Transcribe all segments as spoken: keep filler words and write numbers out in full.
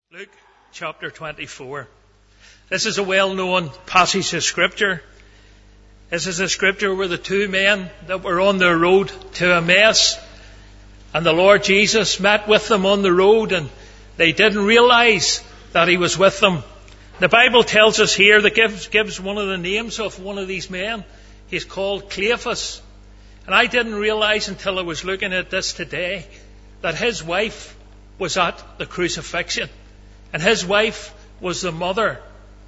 Luke chapter twenty-four. This is a well-known passage of Scripture. This is a Scripture where the two men that were on their road to Emmaus, and the Lord Jesus met with them on the road, and they didn't realise that He was with them. The Bible tells us here, that gives, gives one of the names of one of these men. He's called Cleophas. And I didn't realise until I was looking at this today that his wife was at the crucifixion. And his wife was the mother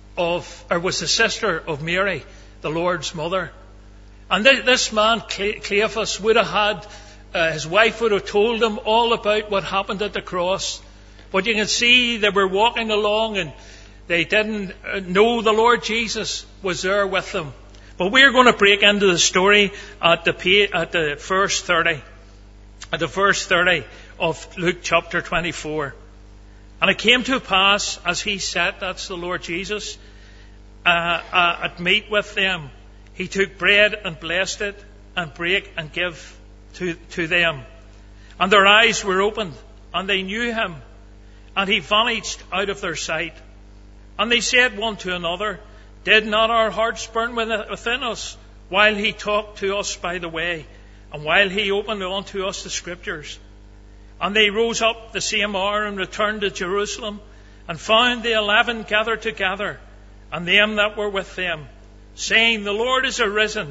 of, or was the sister of Mary, the Lord's mother. And th- this man, Cle- Cleophas, would have had, uh, his wife would have told him all about what happened at the cross. But you can see they were walking along and they didn't know the Lord Jesus was there with them. But we're going to break into the story at the, page, at the verse thirty. At the verse thirty of Luke chapter twenty-four. And it came to pass, as he sat, that's the Lord Jesus, uh, uh, at meat with them, he took bread and blessed it, and brake and give to, to them. And their eyes were opened, and they knew him, and he vanished out of their sight. And they said one to another, Did not our hearts burn within us, while he talked to us by the way, and while he opened unto us the Scriptures? And they rose up the same hour and returned to Jerusalem, and found the eleven gathered together, and them that were with them, saying, The Lord is arisen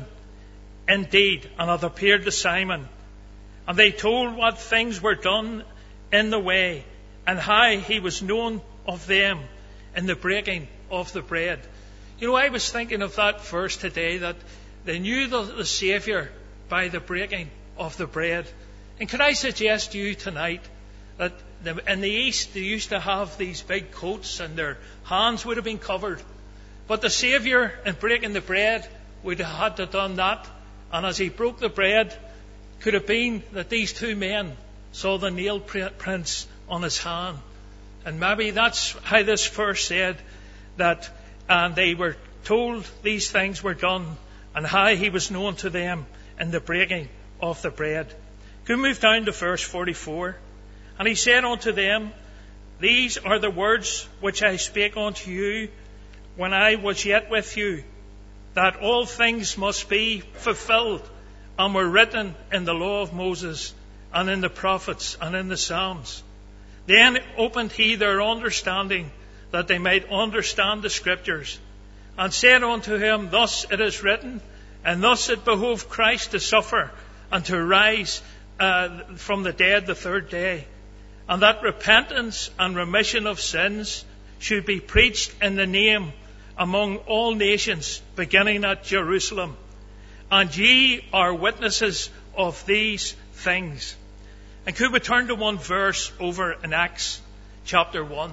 indeed, and hath appeared to Simon. And they told what things were done in the way, and how he was known of them in the breaking of the bread. You know, I was thinking of that verse today, that they knew the, the Saviour by the breaking of the bread. And could I suggest to you tonight that in the East they used to have these big coats and their hands would have been covered. But the Saviour, in breaking the bread, would have had to have done that. And as he broke the bread, could have been that these two men saw the nail prints on his hand. And maybe that's how this verse said that and they were told these things were done, and how he was known to them in the breaking of the bread. Could we move down to verse forty-four? And he said unto them, These are the words which I spake unto you when I was yet with you, that all things must be fulfilled, and were written in the law of Moses, and in the prophets, and in the Psalms. Then opened he their understanding, that they might understand the Scriptures, and said unto him, Thus it is written, and thus it behoved Christ to suffer, and to rise uh, from the dead the third day, and that repentance and remission of sins should be preached in the name among all nations, beginning at Jerusalem. And ye are witnesses of these things. And could we turn to one verse over in Acts chapter one?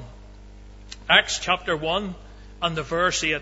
Acts chapter one and the verse eight.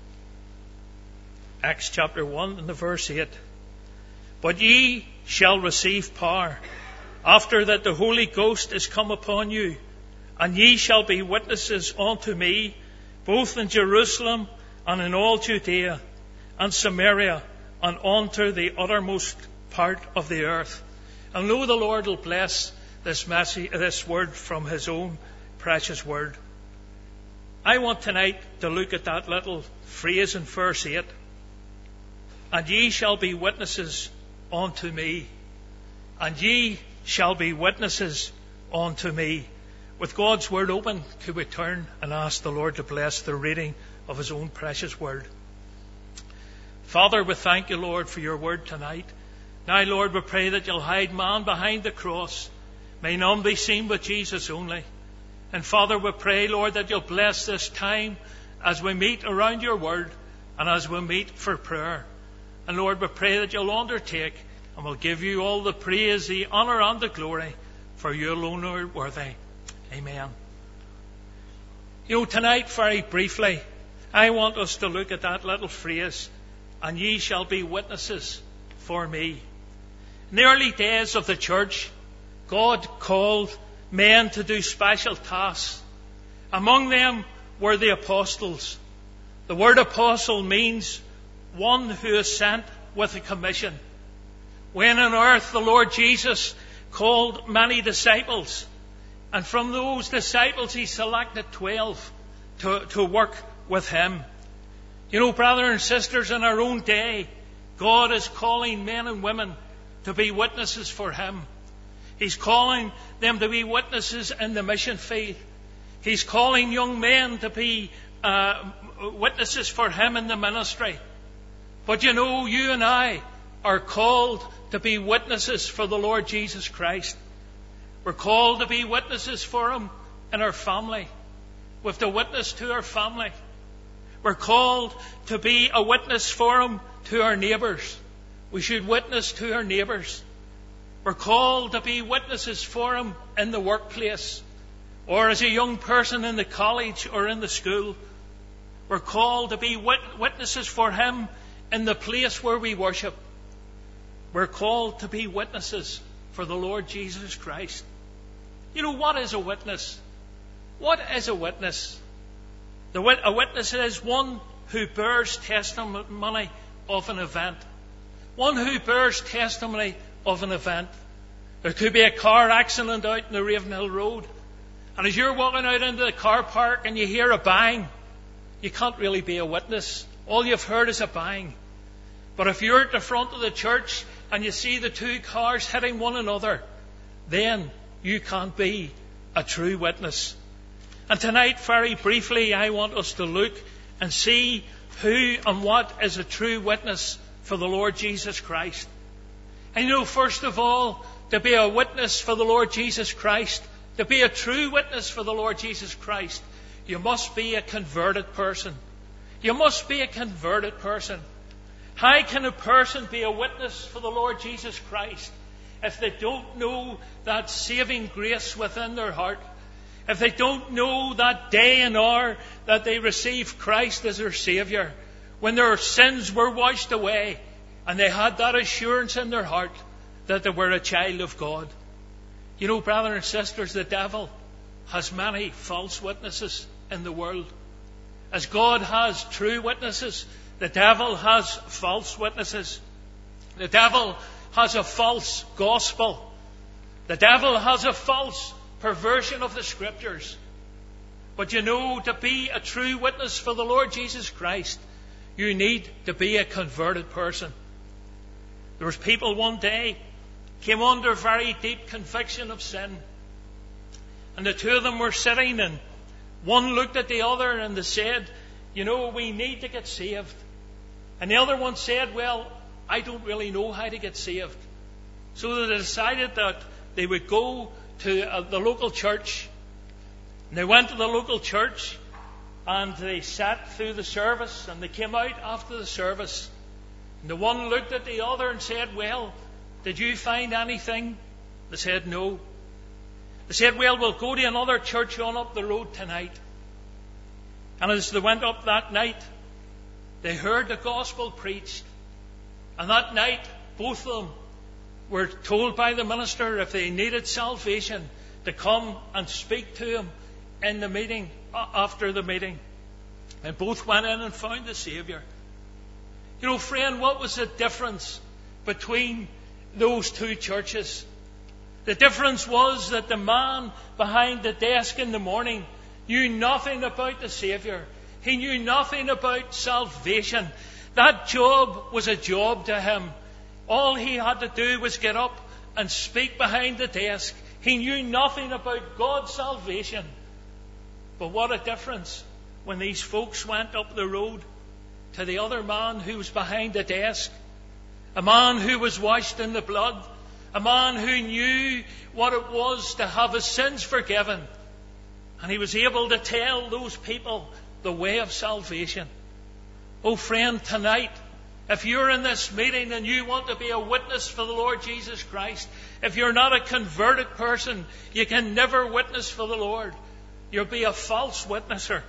Acts chapter one and the verse eight. But ye shall receive power, after that the Holy Ghost is come upon you, and ye shall be witnesses unto me, both in Jerusalem and in all Judea and Samaria, and unto the uttermost part of the earth. And know the Lord will bless this message, this word from His own precious word. I want tonight to look at that little phrase in verse eight. And ye shall be witnesses unto me. And ye shall be witnesses unto me. With God's word open, could we turn and ask the Lord to bless the reading of His own precious word. Father, we thank you, Lord, for your word tonight. Now, Lord, we pray that you'll hide man behind the cross. May none be seen but Jesus only. And Father, we pray, Lord, that you'll bless this time as we meet around your word and as we meet for prayer. And Lord, we pray that you'll undertake, and we'll give you all the praise, the honour and the glory, for you alone are worthy. Amen. You know, tonight, very briefly, I want us to look at that little phrase, and ye shall be witnesses for me. In the early days of the church, God called men to do special tasks. Among them were the apostles. The word apostle means one who is sent with a commission. When on earth the Lord Jesus called many disciples, And from those disciples, he selected twelve to, to work with him. You know, brothers and sisters, in our own day, God is calling men and women to be witnesses for him. He's calling them to be witnesses in the mission field. He's calling young men to be uh, witnesses for him in the ministry. But you know, you and I are called to be witnesses for the Lord Jesus Christ. We're called to be witnesses for him in our family. We have to witness to our family. We're called to be a witness for him to our neighbours. We should witness to our neighbours. We're called to be witnesses for him in the workplace, or as a young person in the college or in the school. We're called to be wit- witnesses for him in the place where we worship. We're called to be witnesses for the Lord Jesus Christ. You know, what is a witness? What is a witness? The wit- a witness is one who bears testimony of an event. One who bears testimony of an event. There could be a car accident out in the Ravenhill Road, and as you're walking out into the car park and you hear a bang, you can't really be a witness. All you've heard is a bang. But if you're at the front of the church and you see the two cars hitting one another, then you can't be a true witness. And tonight, very briefly, I want us to look and see who and what is a true witness for the Lord Jesus Christ. And you know, first of all, to be a witness for the Lord Jesus Christ, to be a true witness for the Lord Jesus Christ, you must be a converted person. You must be a converted person. How can a person be a witness for the Lord Jesus Christ if they don't know that saving grace within their heart? If they don't know that day and hour that they received Christ as their Saviour, when their sins were washed away, and they had that assurance in their heart that they were a child of God. You know, brothers and sisters, the devil has many false witnesses in the world. As God has true witnesses, the devil has false witnesses. The devil has a false gospel. The devil has a false perversion of the Scriptures. But you know, to be a true witness for the Lord Jesus Christ, you need to be a converted person. There was people one day came under very deep conviction of sin, and the two of them were sitting, and one looked at the other and they said, you know, we need to get saved. And the other one said, well, I don't really know how to get saved. So they decided that they would go to uh, the local church. And they went to the local church and they sat through the service, and they came out after the service. And the one looked at the other and said, well, did you find anything? They said, no. They said, well, we'll go to another church on up the road tonight. And as they went up that night, they heard the gospel preached. And that night, both of them were told by the minister if they needed salvation to come and speak to him in the meeting, after the meeting. And both went in and found the Saviour. You know, friend, what was the difference between those two churches? The difference was that the man behind the desk in the morning knew nothing about the Saviour. He knew nothing about salvation. That job was a job to him. All he had to do was get up and speak behind the desk. He knew nothing about God's salvation. But what a difference when these folks went up the road to the other man who was behind the desk. A man who was washed in the blood. A man who knew what it was to have his sins forgiven. And he was able to tell those people the way of salvation. Oh friend, tonight, if you're in this meeting and you want to be a witness for the Lord Jesus Christ, if you're not a converted person, you can never witness for the Lord. You'll be a false witnesser.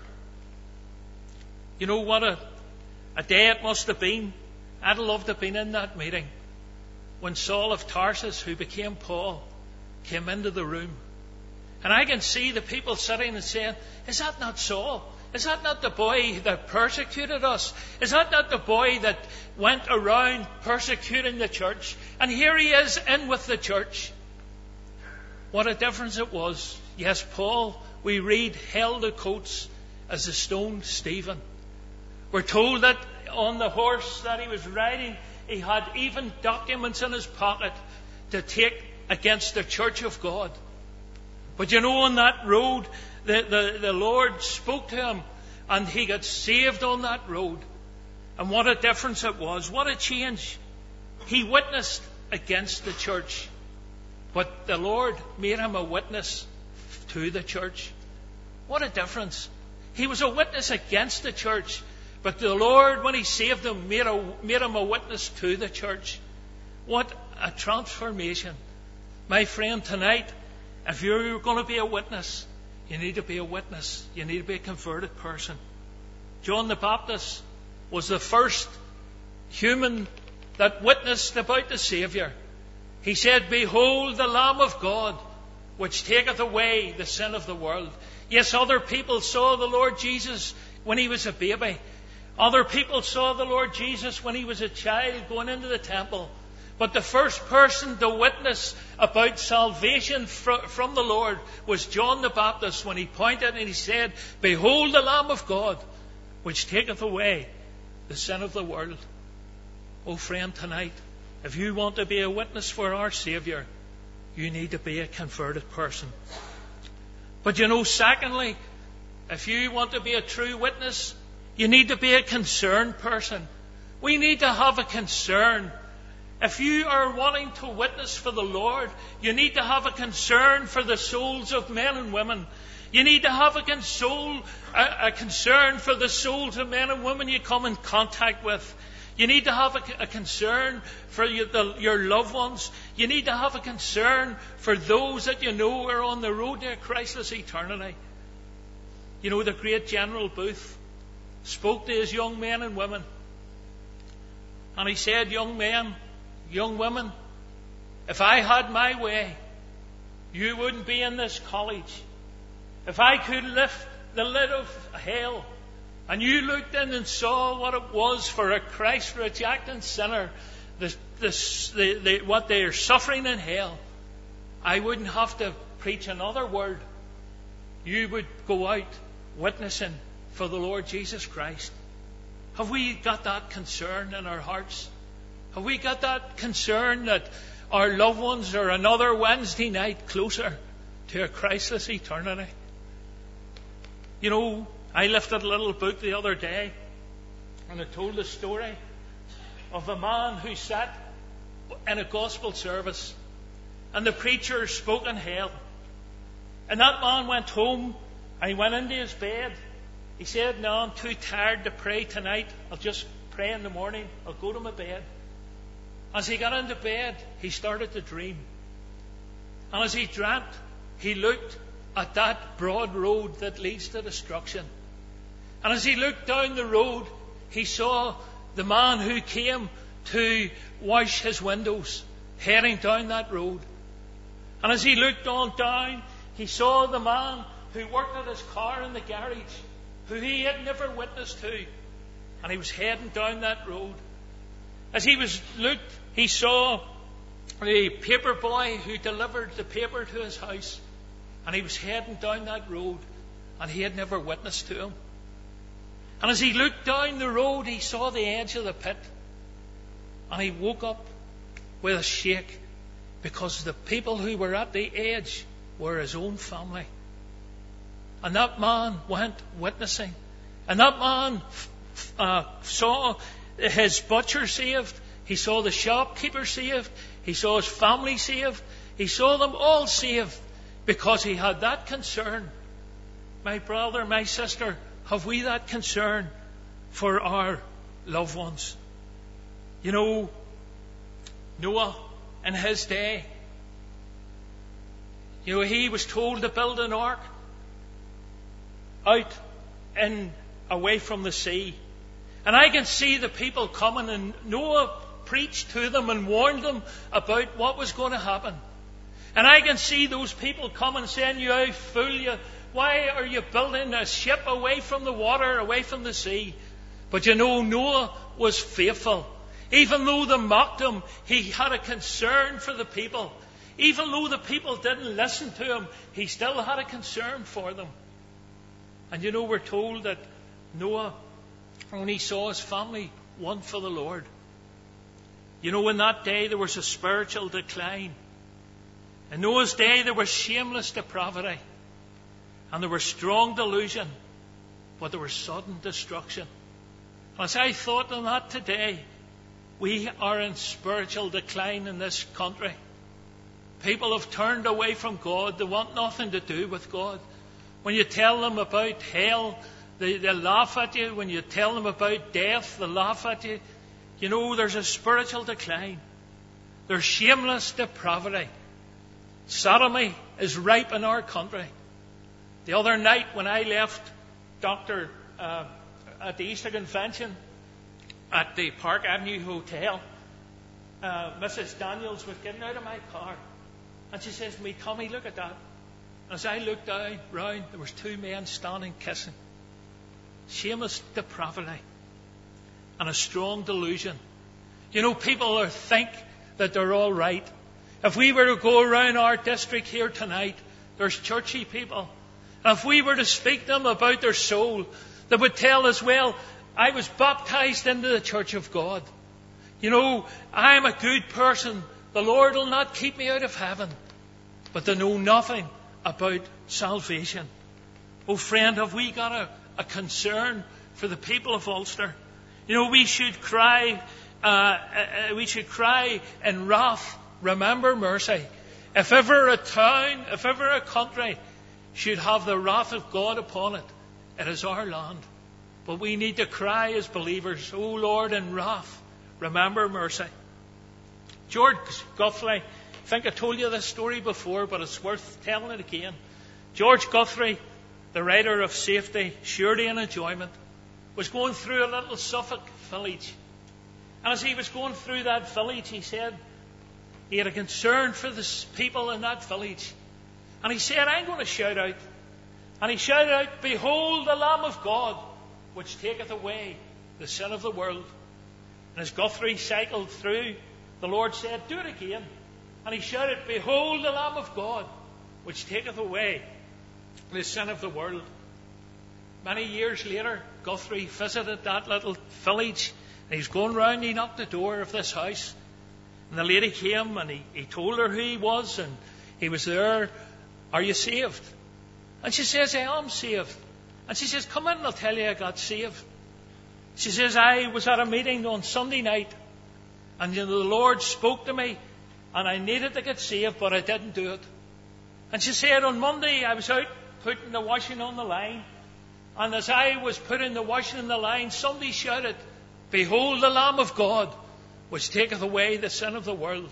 You know what a, a day it must have been? I'd love to have been in that meeting when Saul of Tarsus, who became Paul, came into the room. And I can see the people sitting and saying, is that not Saul? Is that not the boy that persecuted us? Is that not the boy that went around persecuting the church? And here he is in with the church. What a difference it was. Yes, Paul, we read, held the coats as a stoned Stephen. We're told that on the horse that he was riding, he had even documents in his pocket to take against the church of God. But you know, on that road, the, the, the Lord spoke to him, and he got saved on that road. And what a difference it was. What a change. He witnessed against the church, but the Lord made him a witness to the church. What a difference. He was a witness against the church, but the Lord, when he saved him, made, a, made him a witness to the church. What a transformation. My friend, tonight, if you're going to be a witness, you need to be a witness. You need to be a converted person. John the Baptist was the first human that witnessed about the Saviour. He said, behold the Lamb of God, which taketh away the sin of the world. Yes, other people saw the Lord Jesus when he was a baby. Other people saw the Lord Jesus when he was a child going into the temple. But the first person to witness about salvation fr- from the Lord was John the Baptist, when he pointed and he said, behold the Lamb of God, which taketh away the sin of the world. Oh friend, tonight, if you want to be a witness for our Saviour, you need to be a converted person. But you know, secondly, if you want to be a true witness, you need to be a concerned person. We need to have a concern. If you are wanting to witness for the Lord, you need to have a concern for the souls of men and women. You need to have a, console, a, a concern for the souls of men and women you come in contact with. You need to have a, a concern for you, the, your loved ones. You need to have a concern for those that you know are on the road to a Christless eternity. You know, the great General Booth spoke to his young men and women. And he said, young men, young women, if I had my way, you wouldn't be in this college. If I could lift the lid of hell, and you looked in and saw what it was for a Christ-rejecting sinner, the, the, the, the, what they are suffering in hell, I wouldn't have to preach another word. You would go out witnessing for the Lord Jesus Christ. Have we got that concern in our hearts? Have we got that concern that our loved ones are another Wednesday night closer to a Christless eternity? You know, I lifted a little book the other day, and it told the story of a man who sat in a gospel service, and the preacher spoke in hell. And that man went home, and he went into his bed. He said, no, I'm too tired to pray tonight. I'll just pray in the morning. I'll go to my bed. As he got into bed, he started to dream. And as he dreamt, he looked at that broad road that leads to destruction. And as he looked down the road, he saw the man who came to wash his windows heading down that road. And as he looked on down, he saw the man who worked at his car in the garage, who he had never witnessed to, and he was heading down that road. As he was looked, he saw the paper boy who delivered the paper to his house, and he was heading down that road, and he had never witnessed to him. And as he looked down the road, he saw the edge of the pit, and he woke up with a shake, because the people who were at the edge were his own family. And that man went witnessing, and that man uh, saw his butcher saved, he saw the shopkeeper saved, he saw his family saved, he saw them all saved, because he had that concern. My brother, my sister, have we that concern for our loved ones? You know, Noah in his day, you know, he was told to build an ark out and away from the sea. And I can see the people coming, and Noah preached to them and warned them about what was going to happen. And I can see those people coming saying, you fool, you, why are you building a ship away from the water, away from the sea? But you know, Noah was faithful. Even though they mocked him, he had a concern for the people. Even though the people didn't listen to him, he still had a concern for them. And you know, we're told that Noah only saw his family one for the Lord. You know, in that day there was a spiritual decline. In Noah's day there was shameless depravity. And there was strong delusion. But there was sudden destruction. And as I thought on that today, we are in spiritual decline in this country. People have turned away from God. They want nothing to do with God. When you tell them about hell, they, they laugh at you. When you tell them about death, they laugh at you. You know, there's a spiritual decline. There's shameless depravity. Sodomy is ripe in our country. The other night when I left Doctor Uh, at the Easter Convention at the Park Avenue Hotel, uh, Missus Daniels was getting out of my car. And she says to me, "Tommy, look at that." As I looked down, round, there was two men standing kissing. Shameless depravity and a strong delusion. You know, people are think that they're all right. If we were to go around our district here tonight, there's churchy people. And if we were to speak to them about their soul, they would tell us, "Well, I was baptized into the church of God. You know, I'm a good person. The Lord will not keep me out of heaven." But they know nothing about salvation. Oh, friend, have we got a, a concern for the people of Ulster? You know, we should cry, uh, uh, we should cry in wrath, "Remember mercy." If ever a town, if ever a country should have the wrath of God upon it, it is our land. But we need to cry as believers, "Oh Lord, in wrath, remember mercy." George Guthrie, I think I told you this story before, but it's worth telling it again. George Guthrie, the writer of Safety, Surety and Enjoyment, was going through a little Suffolk village. And as he was going through that village, he said he had a concern for the people in that village. And he said, "I'm going to shout out." And he shouted out, "Behold the Lamb of God, which taketh away the sin of the world." And as Guthrie cycled through, the Lord said, "Do it again." And he shouted, "Behold the Lamb of God, which taketh away the sin of the world." Many years later, Guthrie visited that little village. And he was going round, he knocked the door of this house. And the lady came and he, he told her who he was, and he was there. "Are you saved?" And she says, "I am saved." And she says, "Come in and I'll tell you I got saved." She says, "I was at a meeting on Sunday night, and you know, the Lord spoke to me, and I needed to get saved, but I didn't do it." And she said, "On Monday I was out putting the washing on the line, and as I was putting the washing on the line, somebody shouted, 'Behold the Lamb of God, which taketh away the sin of the world.'"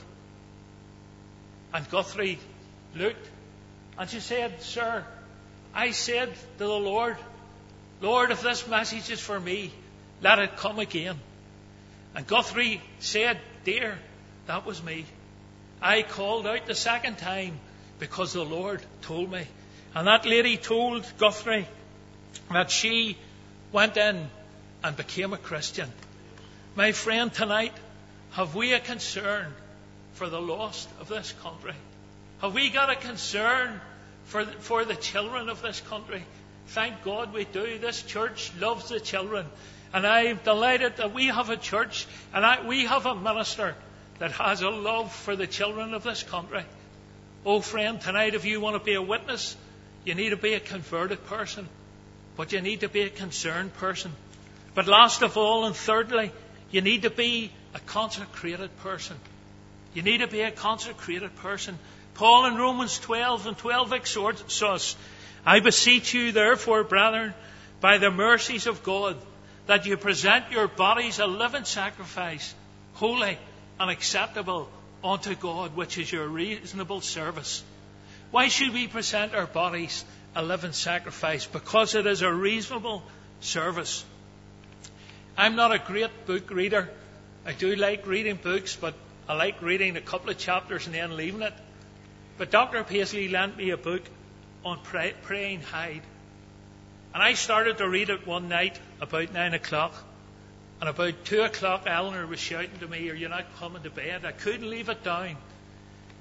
And Guthrie looked, and she said, "Sir, I said to the Lord, 'Lord, if this message is for me, let it come again.'" And Guthrie said, "Dear, that was me. I called out the second time because the Lord told me." And that lady told Guthrie that she went in and became a Christian. My friend, tonight, have we a concern for the lost of this country? Have we got a concern for the, for the children of this country? Thank God we do. This church loves the children. And I'm delighted that we have a church and I, we have a minister that has a love for the children of this country. Oh, friend, tonight, if you want to be a witness, you need to be a converted person. But you need to be a concerned person. But last of all, and thirdly, you need to be a consecrated person. You need to be a consecrated person. Paul in Romans twelve and twelve exhorts us, "I beseech you, therefore, brethren, by the mercies of God, that you present your bodies a living sacrifice, holy and acceptable unto God, which is your reasonable service." Why should we present our bodies a living sacrifice? Because it is a reasonable service. I'm not a great book reader. I do like reading books, but I like reading a couple of chapters and then leaving it. But Doctor Paisley lent me a book on pray, praying Hyde. And I started to read it one night about nine o'clock. And about two o'clock, Eleanor was shouting to me, "Are you not coming to bed?" I couldn't leave it down.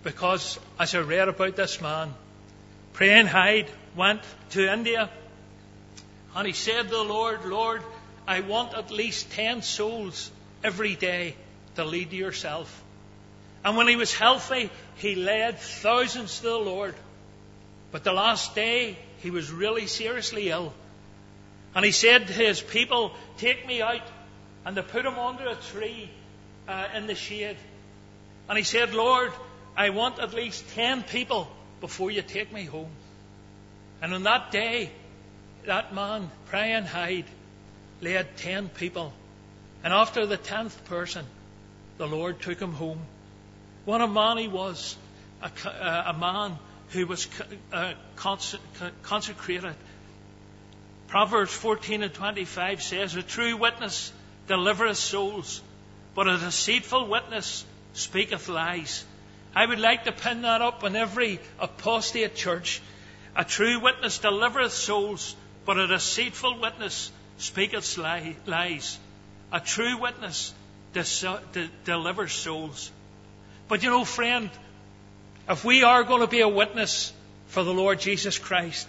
because as I read about this man, Brian Hyde went to India and he said to the Lord, Lord, I want at least ten souls every day to lead to yourself. And when he was healthy, he led thousands to the Lord. But the last day, he was really seriously ill. And he said to his people, take me out. And they put him under a tree uh, in the shade. And he said, Lord, I want at least ten people before you take me home. And on that day, that man, Brian Hyde, led ten people. And after the tenth person, the Lord took him home. What a man he was. A, a man who was uh, consecrated. Proverbs fourteen and twenty-five says, a true witness delivereth souls, but a deceitful witness speaketh lies. I would like to pin that up in every apostate church. A true witness delivereth souls, but a deceitful witness speaketh lies. A true witness dis- de- delivers souls. But you know, friend, if we are going to be a witness for the Lord Jesus Christ,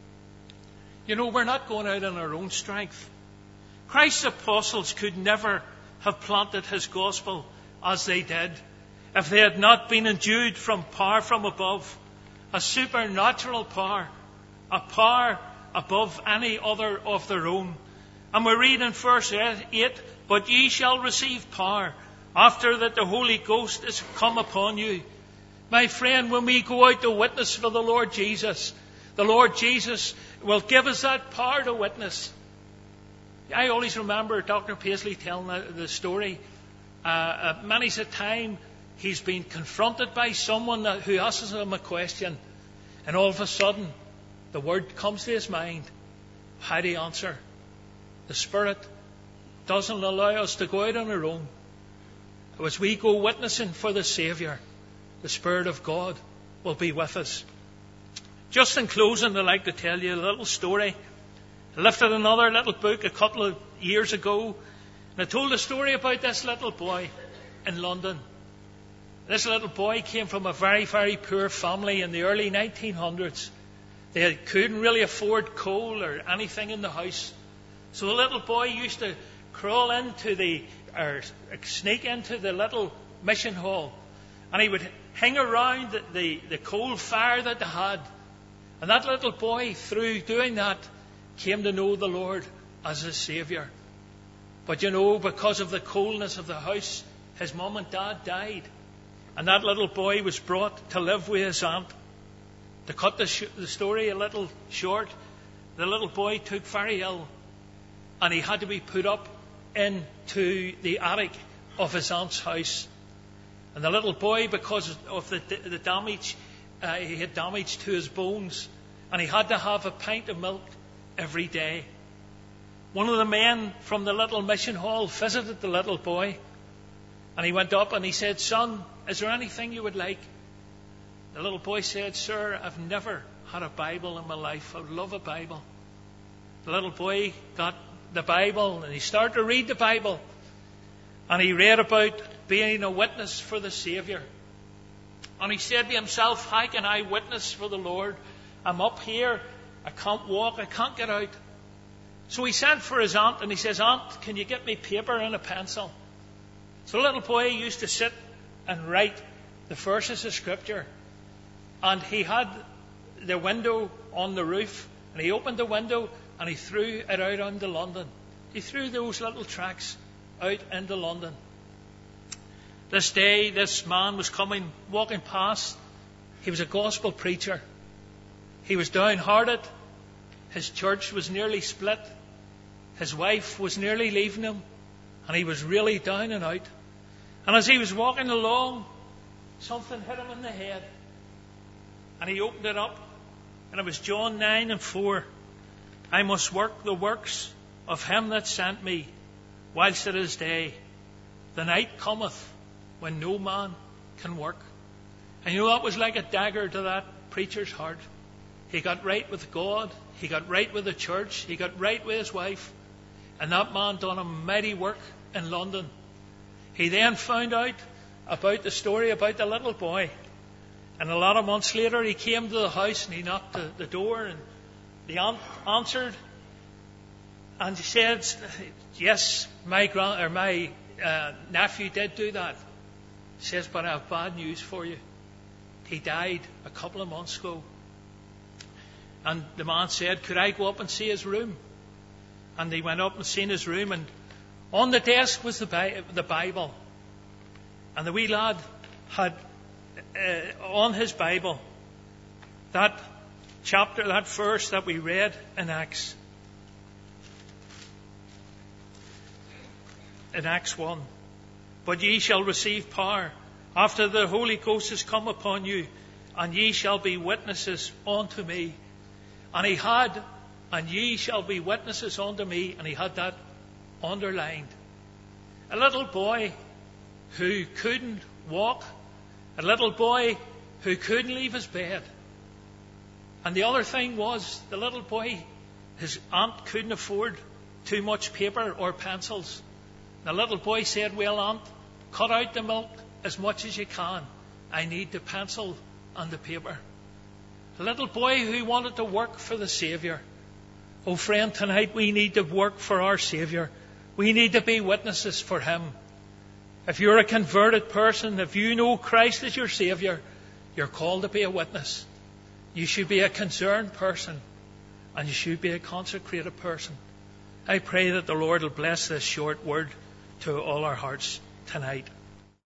you know, we're not going out in our own strength. Christ's apostles could never have planted his gospel as they did if they had not been endued from power from above, a supernatural power, a power above any other of their own. And we read in verse eight, but ye shall receive power after that the Holy Ghost is come upon you. My friend, when we go out to witness for the Lord Jesus, the Lord Jesus will give us that power to witness. I always remember Doctor Paisley telling the, the story. Uh, uh, many's a time he's been confronted by someone that, who asks him a question, and all of a sudden the word comes to his mind. How do you answer? The Spirit doesn't allow us to go out on our own. As we go witnessing for the Saviour, the Spirit of God will be with us. Just in closing, I'd like to tell you a little story. I lifted another little book a couple of years ago, and I told a story about this little boy in London. This little boy came from a very, very poor family in the early nineteen hundreds. They couldn't really afford coal or anything in the house. So the little boy used to crawl into the, or sneak into the little mission hall, and he would hang around the, the, the coal fire that they had. And that little boy, through doing that, came to know the Lord as his Saviour. But you know, because of the coldness of the house, his mum and dad died. And that little boy was brought to live with his aunt. To cut the, sh- the story a little short, the little boy took very ill, and he had to be put up into the attic of his aunt's house. And the little boy, because of the, the damage, uh, he had damage to his bones, and he had to have a pint of milk every day. One of the men from the little mission hall visited the little boy, and he went up and he said, son, is there anything you would like? The little boy said, sir, I've never had a Bible in my life. I would love a Bible. The little boy got the Bible and he started to read the Bible, and he read about being a witness for the Saviour. And he said to himself, how can I witness for the Lord? I'm up here, I can't walk, I can't get out. So he sent for his aunt and he says, Aunt, can you get me paper and a pencil? So the little boy used to sit and write the verses of Scripture. And he had the window on the roof, and he opened the window and he threw it out into London. He threw those little tracts out into London. This day, this man was coming, walking past. He was a gospel preacher. He was downhearted. His church was nearly split. His wife was nearly leaving him, and he was really down and out. And as he was walking along, something hit him in the head. And he opened it up, and it was John nine and four. I must work the works of him that sent me, whilst it is day. The night cometh, when no man can work. And you know, that was like a dagger to that preacher's heart. He got right with God. He got right with the church. He got right with his wife. And that man done a mighty work in London. He then found out about the story about the little boy. And a lot of months later, he came to the house and he knocked the, the door, and the aunt answered, and he said, yes, my grand or my uh, nephew did do that. He says, but I have bad news for you. He died a couple of months ago. And the man said, could I go up and see his room? And they went up and seen his room, and on the desk was the, Bi- the Bible. And the wee lad had uh, on his Bible that chapter, that verse that we read in Acts. In Acts one. But ye shall receive power after the Holy Ghost is come upon you, and ye shall be witnesses unto me. And he had, and ye shall be witnesses unto me, and he had that underlined. A little boy who couldn't walk, a little boy who couldn't leave his bed. And the other thing was, the little boy, his aunt couldn't afford too much paper or pencils. The little boy said, well, aunt, cut out the milk as much as you can. I need the pencil and the paper. A little boy who wanted to work for the Saviour. Oh, friend, tonight we need to work for our Saviour. We need to be witnesses for Him. If you're a converted person, if you know Christ as your Saviour, you're called to be a witness. You should be a concerned person, and you should be a consecrated person. I pray that the Lord will bless this short word to all our hearts tonight.